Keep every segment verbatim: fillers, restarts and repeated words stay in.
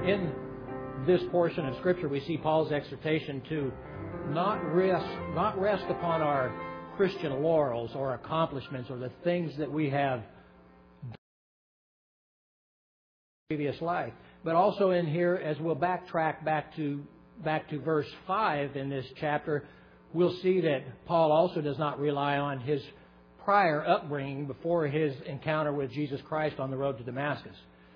In this portion of Scripture, we see Paul's exhortation to not rest, not rest upon our Christian laurels or accomplishments or the things that we have done in previous life, but also in here, as we'll backtrack back to back to verse five in this chapter, we'll see that Paul also does not rely on his prior upbringing before his encounter with Jesus Christ on the road to Damascus.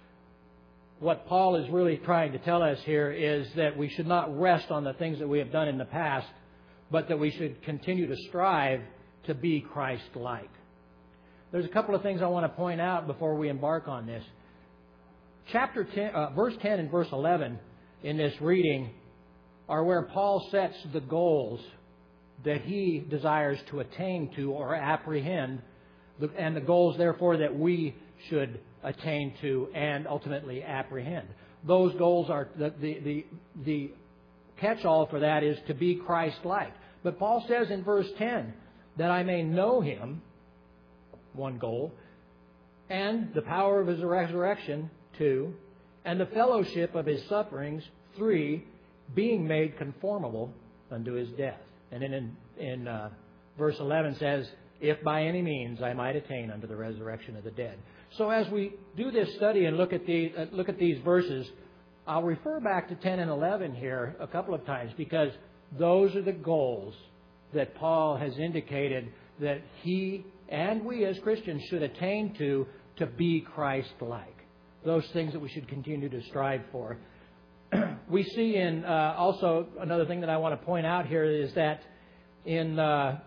What Paul is really trying to tell us here is that we should not rest on the things that we have done in the past, but that we should continue to strive to be Christ-like. There's a couple of things I want to point out before we embark on this. Chapter ten, uh, verse ten and verse eleven in this reading are where Paul sets the goals that he desires to attain to or apprehend, and the goals, therefore, that we should attain to and ultimately apprehend. Those goals are, the, the, the, the catch-all for that is to be Christ-like. But Paul says in verse ten, that I may know Him, one goal, and the power of His resurrection, two, and the fellowship of His sufferings, three, being made conformable unto His death. And then in, in uh, verse eleven says, if by any means I might attain unto the resurrection of the dead. So as we do this study and look at the uh, look at these verses, I'll refer back to ten and eleven here a couple of times, because those are the goals that Paul has indicated that he and we as Christians should attain to to be Christ-like. Those things that we should continue to strive for. We see in uh, also another thing that I want to point out here is that in uh,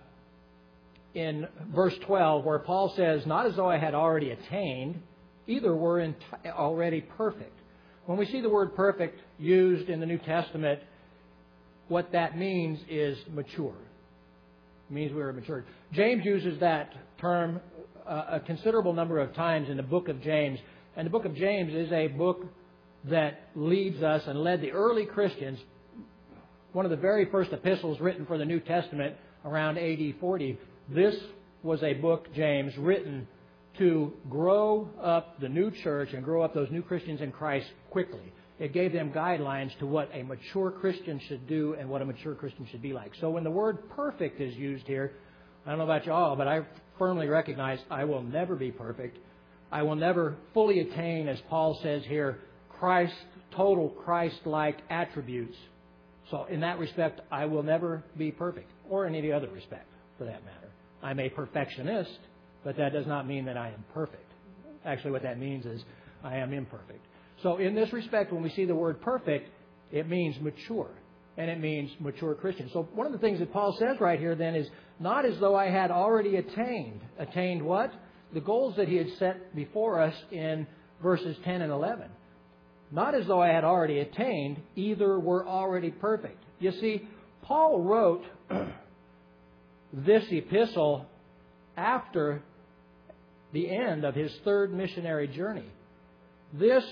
in verse twelve, where Paul says, not as though I had already attained, either were in t- already perfect. When we see the word perfect used in the New Testament, what that means is mature. It means we are mature. James uses that term uh, a considerable number of times in the book of James. And the book of James is a book that leads us and led the early Christians, one of the very first epistles written for the New Testament around A D forty. This was a book, James, written to grow up the new church and grow up those new Christians in Christ quickly. It gave them guidelines to what a mature Christian should do and what a mature Christian should be like. So when the word perfect is used here, I don't know about you all, but I firmly recognize I will never be perfect. I will never fully attain, as Paul says here, Christ, total Christ-like attributes. So in that respect, I will never be perfect, or in any other respect, for that matter. I'm a perfectionist, but that does not mean that I am perfect. Actually, what that means is I am imperfect. So in this respect, when we see the word perfect, it means mature, and it means mature Christian. So one of the things that Paul says right here then is, not as though I had already attained. Attained what? The goals that he had set before us in verses ten and eleven. Not as though I had already attained, either were already perfect. You see, Paul wrote this epistle after the end of his third missionary journey. This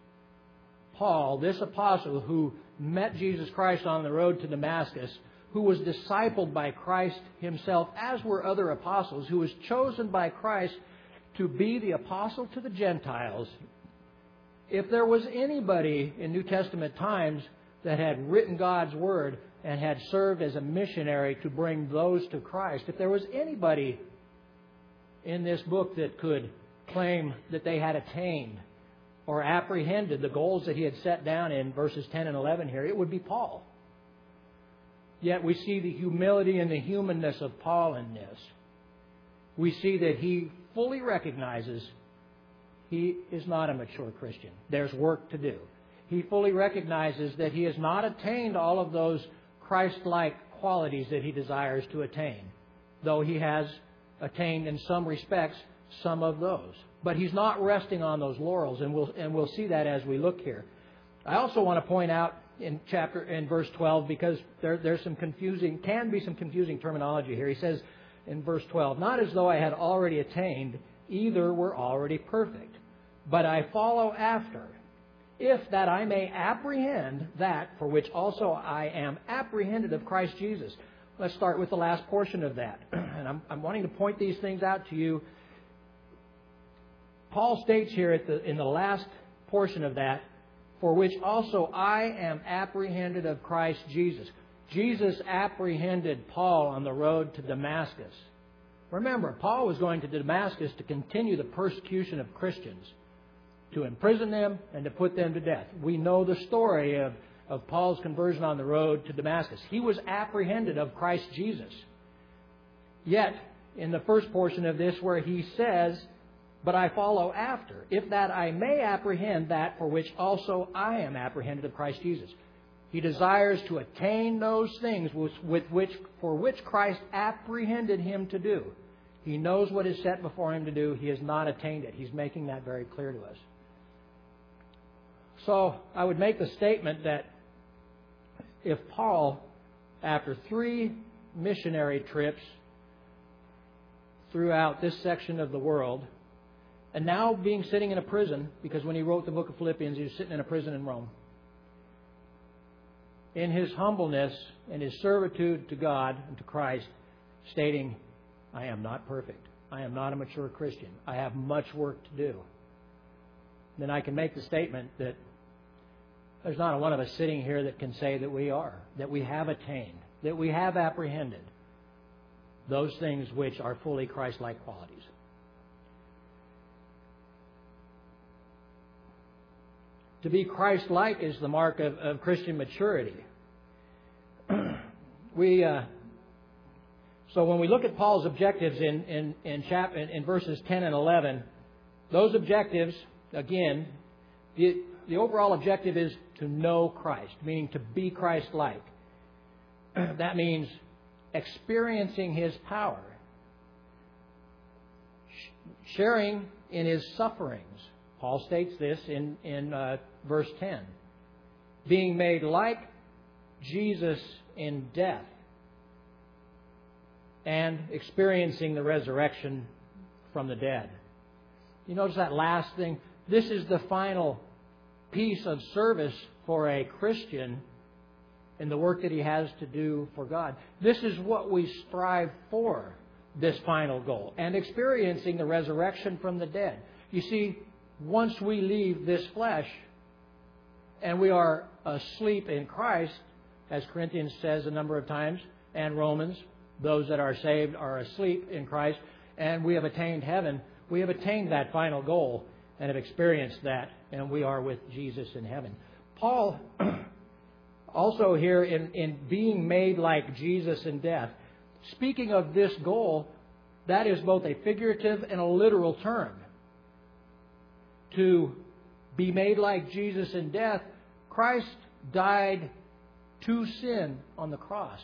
Paul, this apostle who met Jesus Christ on the road to Damascus, who was discipled by Christ himself, as were other apostles, who was chosen by Christ to be the apostle to the Gentiles. If there was anybody in New Testament times that had written God's Word and had served as a missionary to bring those to Christ, if there was anybody in this book that could claim that they had attained or apprehended the goals that he had set down in verses ten and eleven here, it would be Paul. Yet we see the humility and the humanness of Paul in this. We see that he fully recognizes he is not a mature Christian. There's work to do. He fully recognizes that he has not attained all of those Christ-like qualities that he desires to attain, though he has attained in some respects some of those. But he's not resting on those laurels, and we'll and we'll see that as we look here. I also want to point out in chapter in verse twelve, because there there's some confusing can be some confusing terminology here. He says in verse twelve, not as though I had already attained, either were already perfect, but I follow after, if that I may apprehend that for which also I am apprehended of Christ Jesus. Let's start with the last portion of that. And I'm, I'm wanting to point these things out to you. Paul states here at the, in the last portion of that, for which also I am apprehended of Christ Jesus. Jesus apprehended Paul on the road to Damascus. Remember, Paul was going to Damascus to continue the persecution of Christians, to imprison them and to put them to death. We know the story of, of Paul's conversion on the road to Damascus. He was apprehended of Christ Jesus. Yet, in the first portion of this where he says, but I follow after, if that I may apprehend that for which also I am apprehended of Christ Jesus. He desires to attain those things with, with which, for which Christ apprehended him to do. He knows what is set before him to do. He has not attained it. He's making that very clear to us. So I would make the statement that if Paul, after three missionary trips throughout this section of the world, and now being sitting in a prison, because when he wrote the book of Philippians, he was sitting in a prison in Rome, in his humbleness and his servitude to God and to Christ, stating, I am not perfect. I am not a mature Christian. I have much work to do. Then I can make the statement that there's not a one of us sitting here that can say that we are, that we have attained, that we have apprehended those things which are fully Christ-like qualities. To be Christ-like is the mark of, of Christian maturity. we uh, so when we look at Paul's objectives in in in, chap, in in verses ten and eleven, those objectives, again, the the overall objective is to know Christ, meaning to be Christ-like. That means experiencing His power, sharing in His sufferings. Paul states this in, in uh, verse ten. Being made like Jesus in death and experiencing the resurrection from the dead. You notice that last thing? This is the final piece of service for a Christian in the work that he has to do for God. This is what we strive for, this final goal, and experiencing the resurrection from the dead. You see, once we leave this flesh and we are asleep in Christ, as Corinthians says a number of times, and Romans, those that are saved are asleep in Christ, and we have attained heaven, we have attained that final goal and have experienced that, and we are with Jesus in heaven. Paul, also here in, in being made like Jesus in death, speaking of this goal, that is both a figurative and a literal term. To be made like Jesus in death, Christ died to sin on the cross.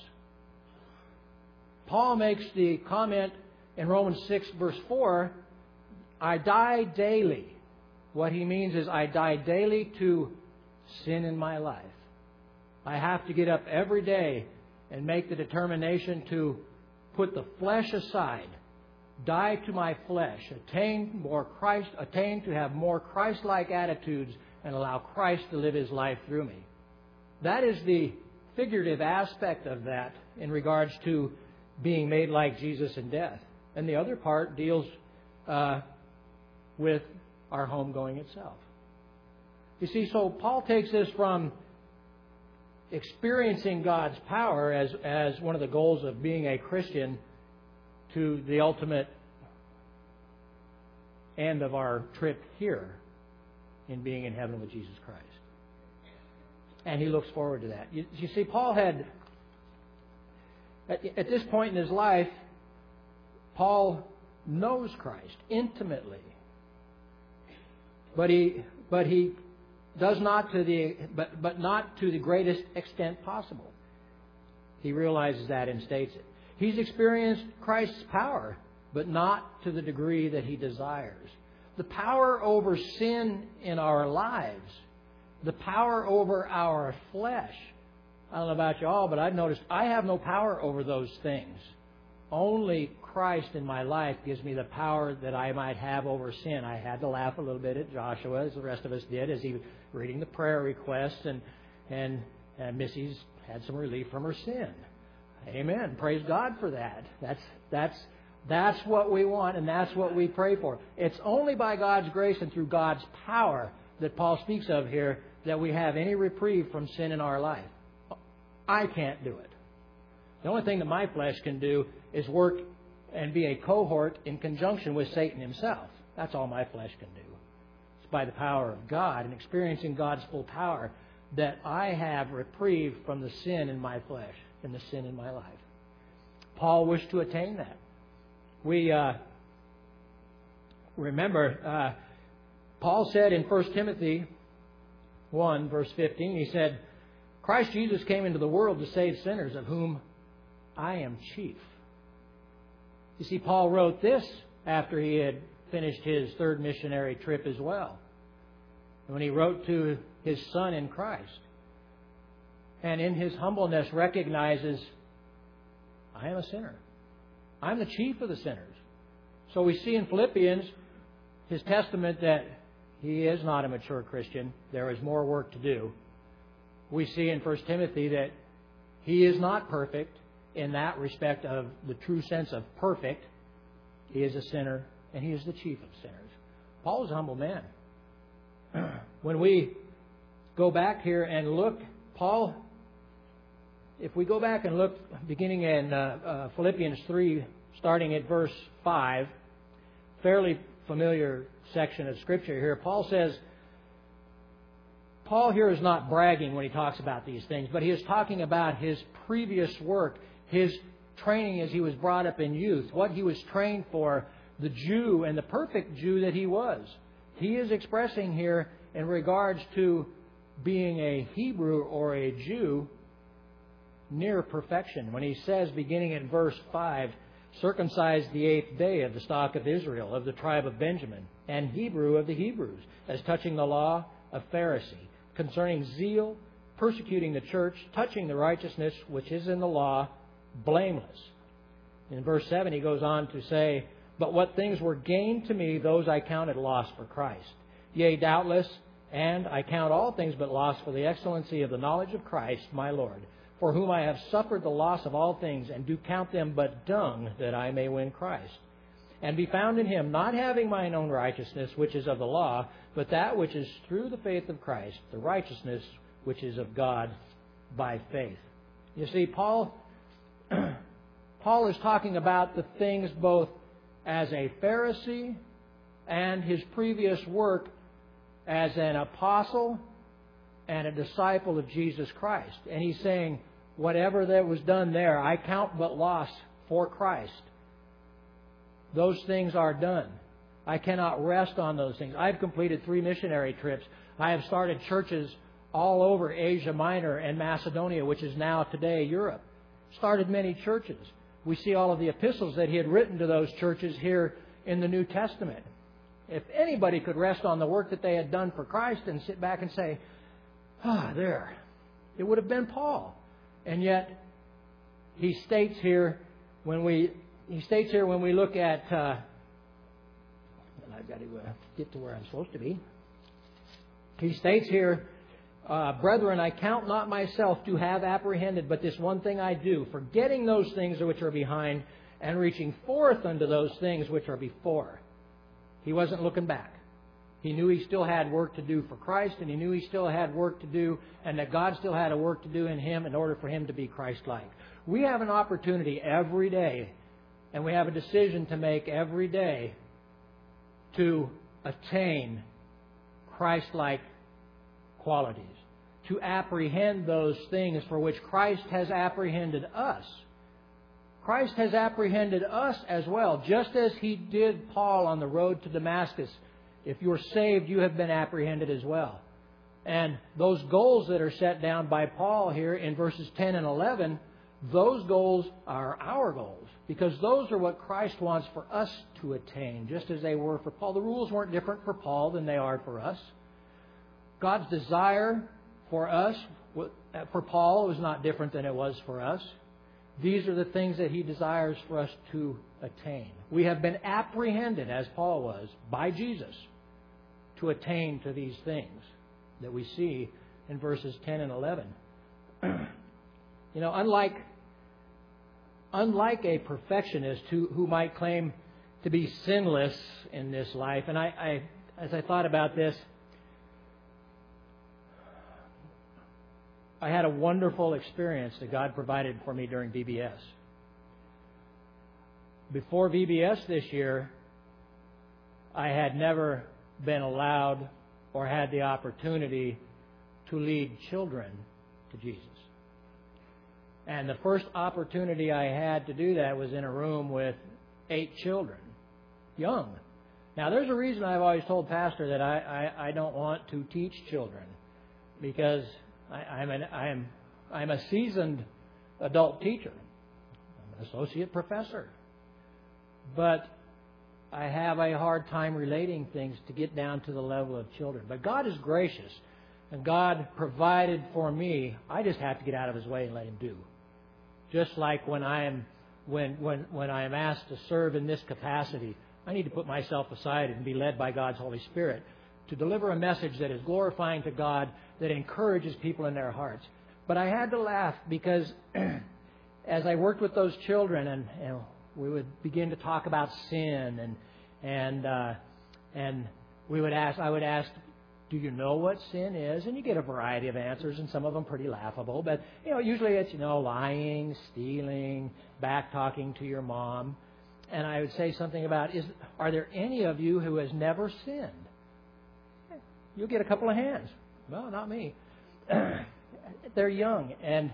Paul makes the comment in Romans six, verse four, I die daily. What he means is I die daily to sin in my life. I have to get up every day and make the determination to put the flesh aside, die to my flesh, attain more Christ, attain to have more Christ-like attitudes, and allow Christ to live His life through me. That is the figurative aspect of that in regards to being made like Jesus in death. And the other part deals uh, with our homegoing itself. You see, so Paul takes this from experiencing God's power as, as one of the goals of being a Christian to the ultimate end of our trip here in being in heaven with Jesus Christ. And he looks forward to that. You, you see, Paul had, at, at this point in his life, Paul knows Christ intimately. But he, but he does not to the, but, but not to the greatest extent possible. He realizes that and states it. He's experienced Christ's power, but not to the degree that he desires. The power over sin in our lives, the power over our flesh. I don't know about you all, but I've noticed I have no power over those things. Only Christ in my life gives me the power that I might have over sin. I had to laugh a little bit at Joshua, as the rest of us did, as he was reading the prayer requests, and and, and Missy's had some relief from her sin. Amen. Praise God for that. That's that's that's what we want, and that's what we pray for. It's only by God's grace and through God's power that Paul speaks of here that we have any reprieve from sin in our life. I can't do it. The only thing that my flesh can do is work and be a cohort in conjunction with Satan himself. That's all my flesh can do. It's by the power of God and experiencing God's full power that I have reprieve from the sin in my flesh and the sin in my life. Paul wished to attain that. We uh, remember, uh, Paul said in First Timothy one, verse fifteen, he said, Christ Jesus came into the world to save sinners, of whom I am chief. You see, Paul wrote this after he had finished his third missionary trip as well. When he wrote to his son in Christ. And in his humbleness recognizes, I am a sinner. I'm the chief of the sinners. So we see in Philippians his testament that he is not a mature Christian. There is more work to do. We see in First Timothy that he is not perfect in that respect of the true sense of perfect. He is a sinner, and he is the chief of sinners. Paul is a humble man. When we go back here and look, Paul, if we go back and look beginning in uh, uh, Philippians three, starting at verse five, fairly familiar section of Scripture here, Paul says, Paul here is not bragging when he talks about these things, but he is talking about his previous work, his training as he was brought up in youth, what he was trained for, the Jew and the perfect Jew that he was. He is expressing here in regards to being a Hebrew or a Jew near perfection. When he says, beginning in verse five, circumcised the eighth day of the stock of Israel, of the tribe of Benjamin, and Hebrew of the Hebrews, as touching the law, of Pharisee, concerning zeal, persecuting the church, touching the righteousness which is in the law, blameless. In verse seven he goes on to say, but what things were gained to me, those I counted loss for Christ. Yea, doubtless, and I count all things but loss for the excellency of the knowledge of Christ, my Lord, for whom I have suffered the loss of all things, and do count them but dung, that I may win Christ, and be found in Him, not having mine own righteousness, which is of the law, but that which is through the faith of Christ, the righteousness which is of God by faith. You see, Paul, Paul is talking about the things both as a Pharisee and his previous work as an apostle and a disciple of Jesus Christ. And he's saying, whatever that was done there, I count but loss for Christ. Those things are done. I cannot rest on those things. I've completed three missionary trips. I have started churches all over Asia Minor and Macedonia, which is now today Europe. Started many churches. We see all of the epistles that he had written to those churches here in the New Testament. If anybody could rest on the work that they had done for Christ and sit back and say, ah, there, it would have been Paul. And yet, he states here when we he states here when we look at, uh, and I've got to uh, get to where I'm supposed to be. He states here, uh, brethren, I count not myself to have apprehended, but this one thing I do, forgetting those things which are behind, and reaching forth unto those things which are before. He wasn't looking back. He knew he still had work to do for Christ, and he knew he still had work to do, and that God still had a work to do in him in order for him to be Christ-like. We have an opportunity every day, and we have a decision to make every day to attain Christ-like qualities, to apprehend those things for which Christ has apprehended us. Christ has apprehended us as well, just as He did Paul on the road to Damascus. If you're saved, you have been apprehended as well. And those goals that are set down by Paul here in verses ten and eleven, those goals are our goals, because those are what Christ wants for us to attain, just as they were for Paul. The rules weren't different for Paul than they are for us. God's desire for us, for Paul, was not different than it was for us. These are the things that He desires for us to attain. We have been apprehended, as Paul was, by Jesus to attain to these things that we see in verses ten and eleven. You know, unlike, unlike a perfectionist who, who might claim to be sinless in this life, and I, I, as I thought about this, I had a wonderful experience that God provided for me during V B S. Before V B S this year, I had never been allowed or had the opportunity to lead children to Jesus. And the first opportunity I had to do that was in a room with eight children, young. Now, there's a reason I've always told Pastor that I, I, I don't want to teach children, because I, I'm, an, I'm, I'm a seasoned adult teacher. I'm an associate professor. But I have a hard time relating things to get down to the level of children. But God is gracious, and God provided for me. I just have to get out of His way and let Him do. Just like when I am when when when I am asked to serve in this capacity, I need to put myself aside and be led by God's Holy Spirit to deliver a message that is glorifying to God, that encourages people in their hearts. But I had to laugh because as I worked with those children, and, and we would begin to talk about sin, and and uh, and we would ask, I would ask, do you know what sin is? And you get a variety of answers, and some of them pretty laughable. But you know, usually it's you know lying, stealing, back talking to your mom. And I would say something about, is are there any of you who has never sinned? You'll get a couple of hands. Well, not me. They're young, and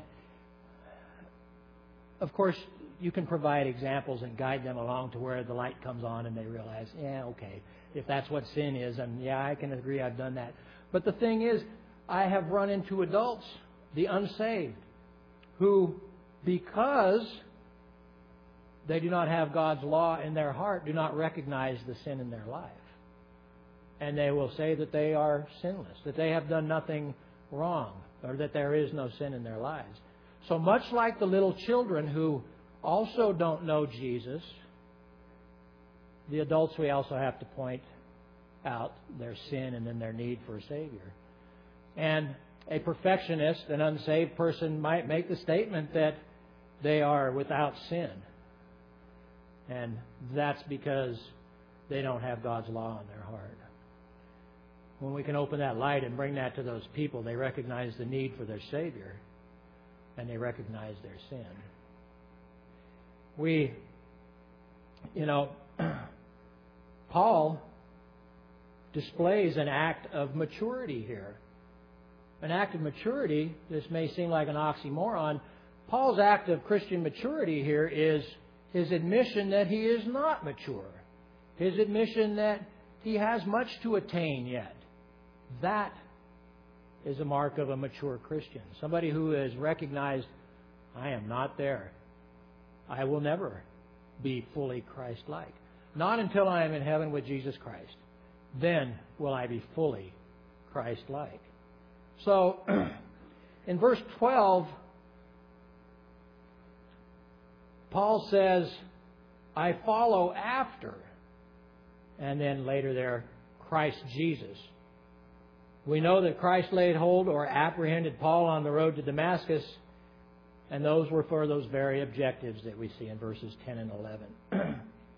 of course, you can provide examples and guide them along to where the light comes on and they realize, yeah, okay, if that's what sin is, and yeah, I can agree I've done that. But the thing is, I have run into adults, the unsaved, who, because they do not have God's law in their heart, do not recognize the sin in their life. And they will say that they are sinless, that they have done nothing wrong, or that there is no sin in their lives. So much like the little children who also don't know Jesus, the adults, we also have to point out their sin and then their need for a Savior. And a perfectionist, an unsaved person, might make the statement that they are without sin. And that's because they don't have God's law in their heart. When we can open that light and bring that to those people, they recognize the need for their Savior, and they recognize their sin. We, you know, Paul displays an act of maturity here. An act of maturity, this may seem like an oxymoron. Paul's act of Christian maturity here is his admission that he is not mature. His admission that he has much to attain yet. That is a mark of a mature Christian. Somebody who has recognized, I am not there. I will never be fully Christ-like. Not until I am in heaven with Jesus Christ. Then will I be fully Christ-like. So, in verse twelve, Paul says, I follow after. And then later there, Christ Jesus. We know that Christ laid hold or apprehended Paul on the road to Damascus, and those were for those very objectives that we see in verses ten and eleven.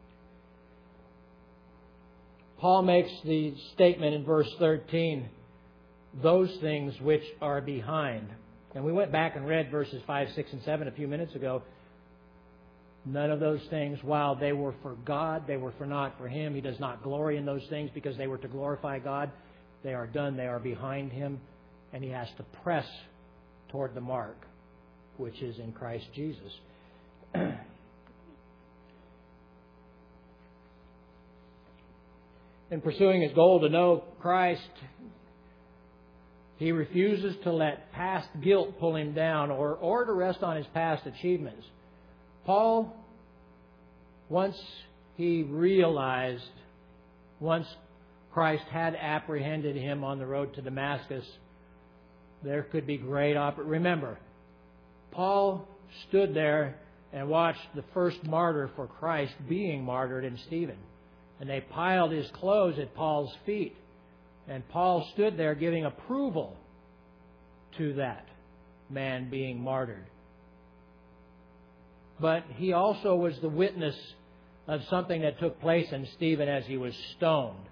Paul makes the statement in verse thirteen, those things which are behind. And we went back and read verses five, six, and seven a few minutes ago. None of those things, while they were for God, they were for not for Him. He does not glory in those things because they were to glorify God. They are done. They are behind Him. And He has to press toward the mark, which is in Christ Jesus. In pursuing his goal to know Christ, he refuses to let past guilt pull him down or, or to rest on his past achievements. Paul, once he realized, once Christ had apprehended him on the road to Damascus, there could be great opportunity. Remember, Paul stood there and watched the first martyr for Christ being martyred in Stephen. And they piled his clothes at Paul's feet. And Paul stood there giving approval to that man being martyred. But he also was the witness of something that took place in Stephen as he was stoned,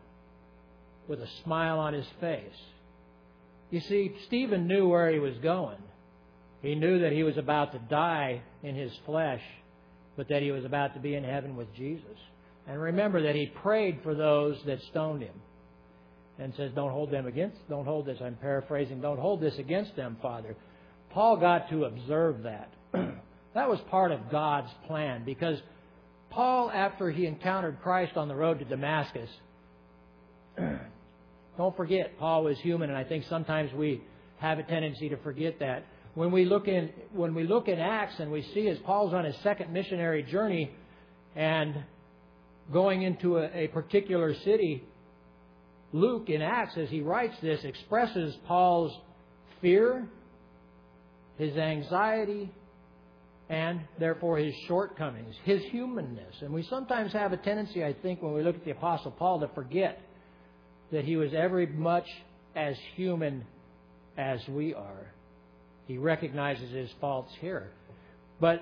with a smile on his face. You see, Stephen knew where he was going. He knew that he was about to die in his flesh, but that he was about to be in heaven with Jesus. And remember that he prayed for those that stoned him. And says, don't hold them against, don't hold this, I'm paraphrasing, don't hold this against them, Father. Paul got to observe that. That was part of God's plan, because Paul, after he encountered Christ on the road to Damascus, don't forget, Paul was human, and I think sometimes we have a tendency to forget that. When we look in, when we look in Acts and we see as Paul's on his second missionary journey and going into a, a particular city, Luke, in Acts, as he writes this, expresses Paul's fear, his anxiety, and therefore his shortcomings, his humanness. And we sometimes have a tendency, I think, when we look at the Apostle Paul, to forget that he was every much as human as we are. He recognizes his faults here. But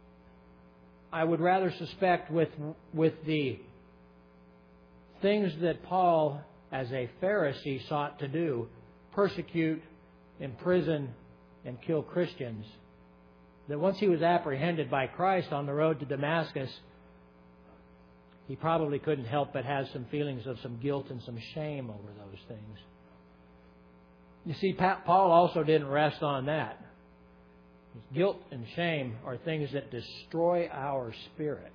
I would rather suspect with, with the things that Paul, as a Pharisee, sought to do, persecute, imprison, and kill Christians, that once he was apprehended by Christ on the road to Damascus, he probably couldn't help but have some feelings of some guilt and some shame over those things. You see, Paul also didn't rest on that. Guilt and shame are things that destroy our spirit.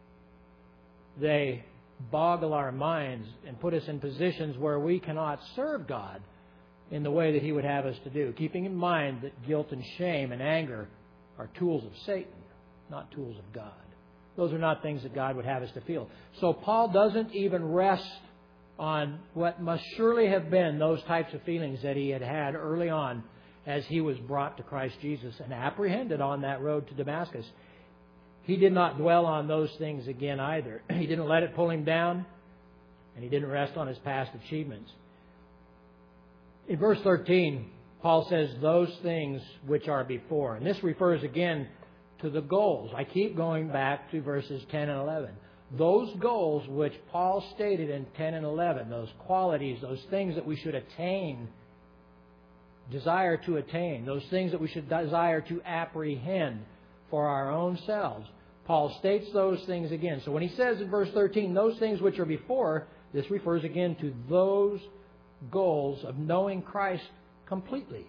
They boggle our minds and put us in positions where we cannot serve God in the way that He would have us to do, keeping in mind that guilt and shame and anger are tools of Satan, not tools of God. Those are not things that God would have us to feel. So Paul doesn't even rest on what must surely have been those types of feelings that he had had early on as he was brought to Christ Jesus and apprehended on that road to Damascus. He did not dwell on those things again either. He didn't let it pull him down, and he didn't rest on his past achievements. In verse thirteen, Paul says, those things which are before. And this refers again to the goals. I keep going back to verses ten and eleven. Those goals which Paul stated in ten and eleven, those qualities, those things that we should attain, desire to attain, those things that we should desire to apprehend for our own selves. Paul states those things again. So when he says in verse thirteen, those things which are before, this refers again to those goals of knowing Christ completely.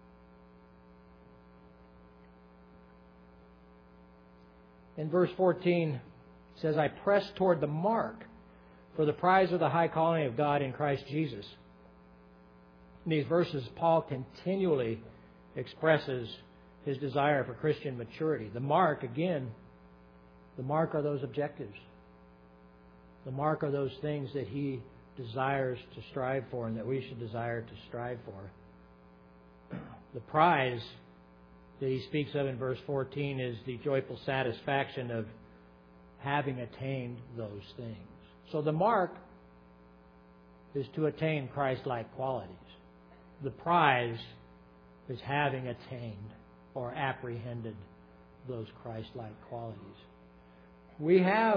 In verse fourteen, it says, I press toward the mark for the prize of the high calling of God in Christ Jesus. In these verses, Paul continually expresses his desire for Christian maturity. The mark, again, the mark are those objectives. The mark are those things that he desires to strive for and that we should desire to strive for. The prize that he speaks of in verse fourteen is the joyful satisfaction of having attained those things. So the mark is to attain Christ-like qualities. The prize is having attained or apprehended those Christ-like qualities. We have,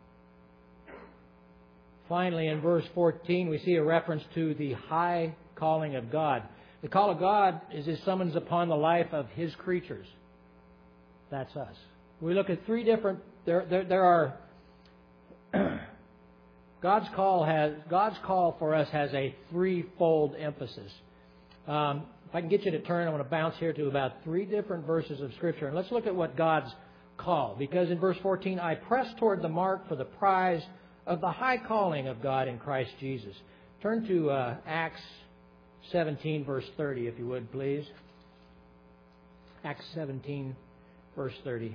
finally, in verse fourteen, we see a reference to the high calling of God. The call of God is His summons upon the life of His creatures. That's us. We look at three different. There, there, there are. God's call has God's call for us has a threefold emphasis. Um, if I can get you to turn, I want to bounce here to about three different verses of Scripture, and let's look at what God's call. Because in verse fourteen, I press toward the mark for the prize of the high calling of God in Christ Jesus. Turn to uh, Acts seventeen, verse thirty, if you would, please. Acts seventeen, verse thirty.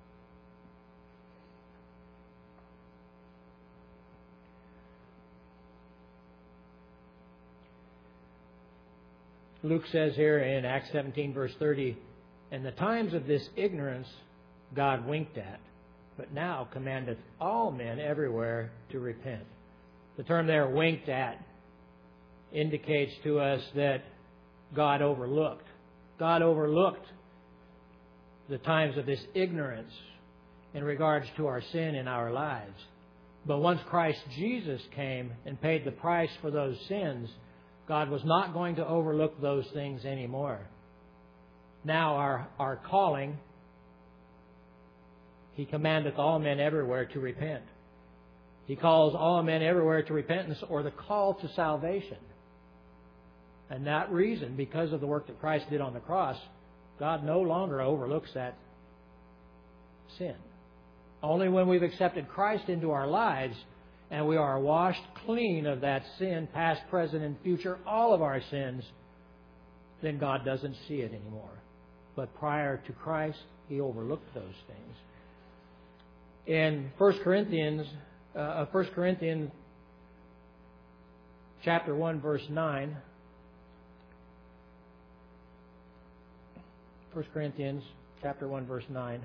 Luke says here in Acts seventeen, verse thirty, and the times of this ignorance God winked at, but now commandeth all men everywhere to repent. The term there, winked at, indicates to us that God overlooked. God overlooked the times of this ignorance in regards to our sin in our lives. But once Christ Jesus came and paid the price for those sins, God was not going to overlook those things anymore. now our, our calling, He commandeth all men everywhere to repent. He calls all men everywhere to repentance, or the call to salvation. And that reason, because of the work that Christ did on the cross, God no longer overlooks that sin. Only when we've accepted Christ into our lives and we are washed clean of that sin, past, present, and future, all of our sins, then God doesn't see it anymore. But prior to Christ, He overlooked those things. In First Corinthians, uh, First Corinthians chapter one, verse nine, First Corinthians chapter one, verse nine.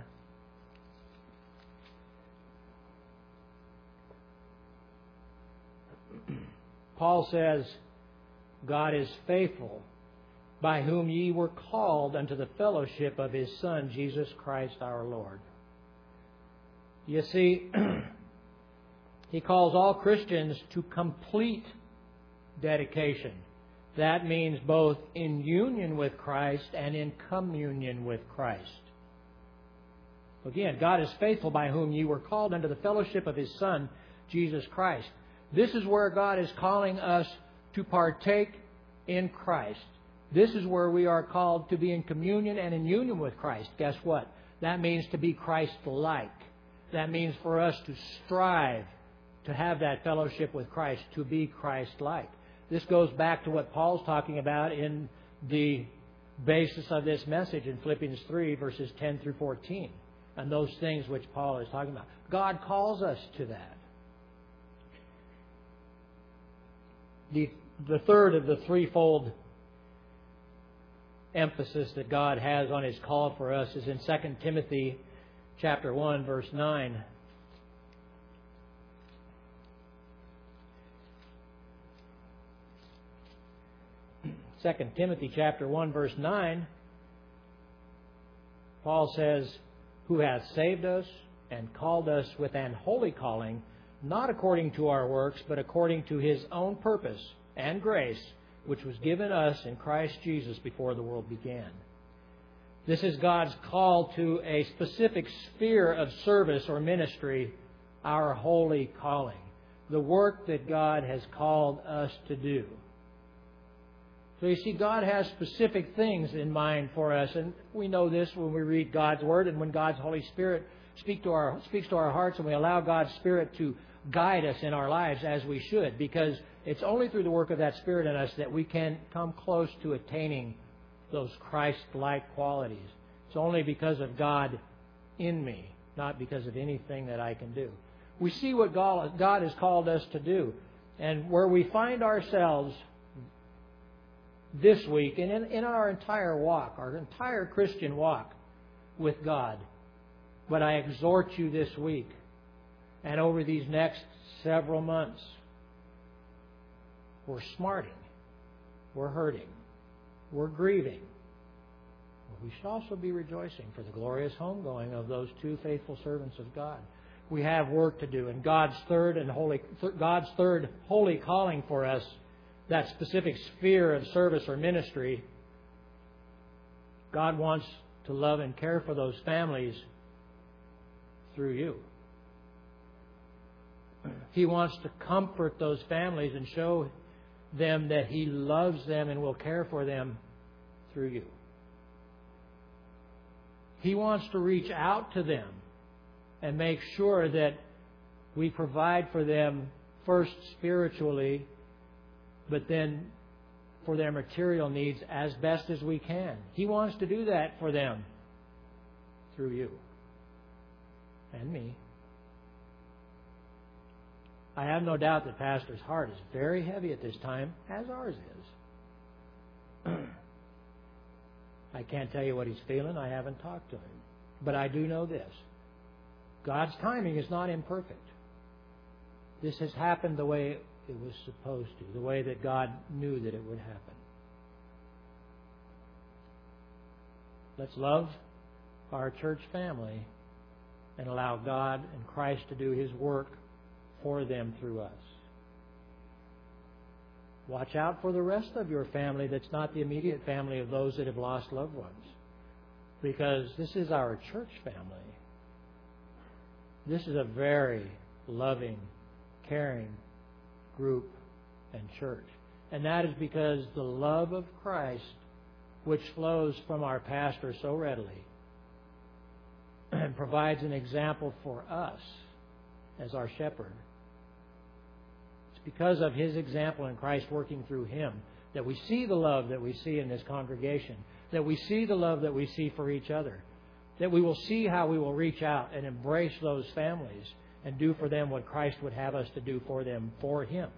Paul says, God is faithful, by whom ye were called unto the fellowship of His Son, Jesus Christ our Lord. You see, He calls all Christians to complete dedication. That means both in union with Christ and in communion with Christ. Again, God is faithful, by whom ye were called unto the fellowship of His Son, Jesus Christ. This is where God is calling us to partake in Christ. This is where we are called to be in communion and in union with Christ. Guess what? That means to be Christ-like. That means for us to strive to have that fellowship with Christ, to be Christ-like. This goes back to what Paul's talking about in the basis of this message in Philippians three, verses ten through fourteen, and those things which Paul is talking about. God calls us to that. The, the third of the threefold emphasis that God has on His call for us is in Second Timothy chapter one, verse nine. Second Timothy chapter one, verse nine, Paul says, who hath saved us and called us with an holy calling, not according to our works, but according to His own purpose and grace, which was given us in Christ Jesus before the world began. This is God's call to a specific sphere of service or ministry, our holy calling, the work that God has called us to do. So you see, God has specific things in mind for us, and we know this when we read God's Word and when God's Holy Spirit speak to our, speaks to our hearts, and we allow God's Spirit to guide us in our lives as we should, because it's only through the work of that Spirit in us that we can come close to attaining those Christ-like qualities. It's only because of God in me, not because of anything that I can do. We see what God has called us to do, and where we find ourselves this week and in, in our entire walk, our entire Christian walk with God. But I exhort you this week and over these next several months, we're smarting, we're hurting, we're grieving. But we should also be rejoicing for the glorious homegoing of those two faithful servants of God. We have work to do, and God's third and holy, God's third holy calling for us, that specific sphere of service or ministry, God wants to love and care for those families through you. He wants to comfort those families and show them that He loves them and will care for them through you. He wants to reach out to them and make sure that we provide for them first spiritually, but then for their material needs as best as we can. He wants to do that for them through you and me. I have no doubt that Pastor's heart is very heavy at this time, as ours is. I can't tell you what he's feeling. I haven't talked to him. But I do know this. God's timing is not imperfect. This has happened the way it was supposed to, the way that God knew that it would happen. Let's love our church family and allow God and Christ to do His work for them through us. Watch out for the rest of your family that's not the immediate family of those that have lost loved ones. because this is our church family. This is a very loving, caring group and church. And that is because the love of Christ, which flows from our pastor so readily, and provides an example for us as our shepherd. It's because of His example and Christ working through Him that we see the love that we see in this congregation, that we see the love that we see for each other, that we will see how we will reach out and embrace those families and do for them what Christ would have us to do for them for Him.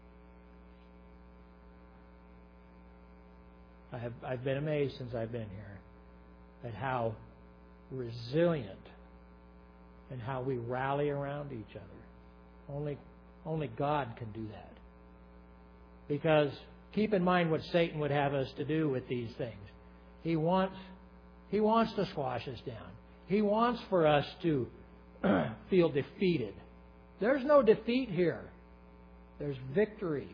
I have, I've been amazed since I've been here at how resilient and how we rally around each other. Only, only God can do that. Because keep in mind what Satan would have us to do with these things. He wants, he wants to squash us down. He wants for us to feel defeated. There's no defeat here. There's victory.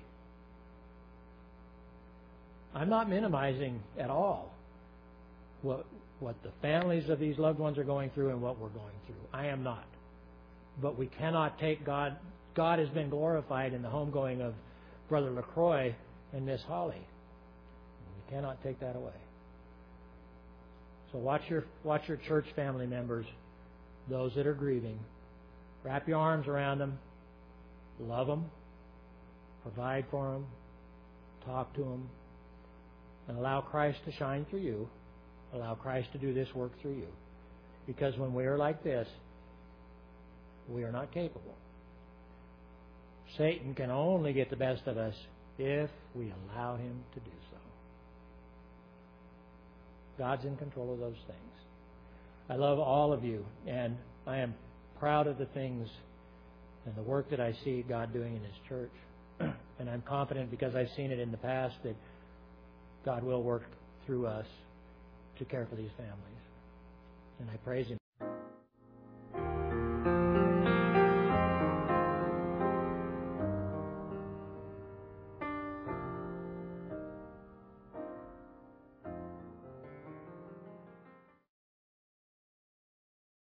I'm not minimizing at all what what the families of these loved ones are going through and what we're going through. I am not. But we cannot take God. God has been glorified in the homegoing of Brother LaCroix and Miss Holly. We cannot take that away. So watch your watch your church family members, those that are grieving. Wrap your arms around them. Love them. Provide for them. Talk to them. And allow Christ to shine through you. Allow Christ to do this work through you. Because when we are like this, we are not capable. Satan can only get the best of us if we allow him to do so. God's in control of those things. I love all of you, and I am proud of the things and the work that I see God doing in His church. And I'm confident, because I've seen it in the past, that God will work through us to care for these families. And I praise Him.